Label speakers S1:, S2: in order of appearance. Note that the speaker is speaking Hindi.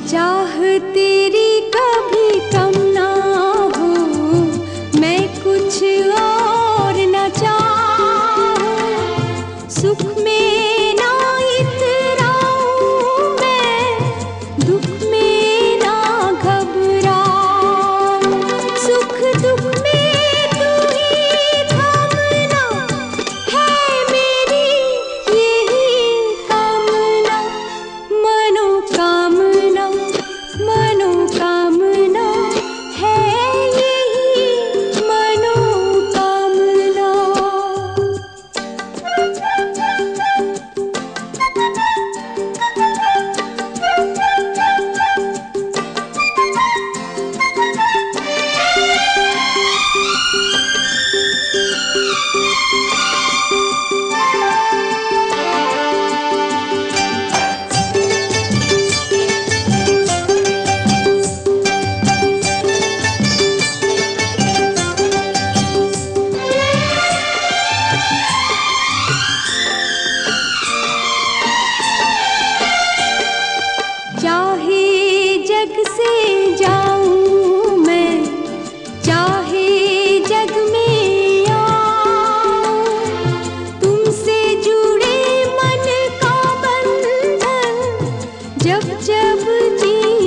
S1: चाह तेरी कभी कम ना हो, मैं कुछ और न चाहूं। सुख में ना इतराऊं मैं, दुख में ना घबराऊं। सुख दुख में तू ही थामना है मेरी यही कामना। मनोकामना मनोकामना है यही मनोकामना। चाहे जग से जाऊं मैं, चाहे जग में आऊं, तुमसे जुड़े मन का बंधन जब जब जी